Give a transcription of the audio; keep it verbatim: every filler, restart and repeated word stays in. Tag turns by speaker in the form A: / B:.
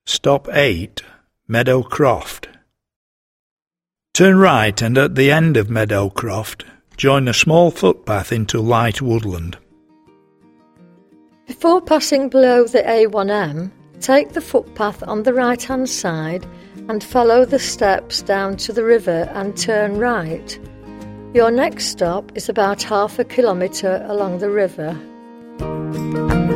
A: Stop eight, Meadowcroft. Turn right and at the end of Meadowcroft, join a small footpath into light woodland.
B: Before passing below the A one M, take the footpath on the right-hand side and follow the steps down to the river and turn right. Your next stop is about half a kilometre along the river.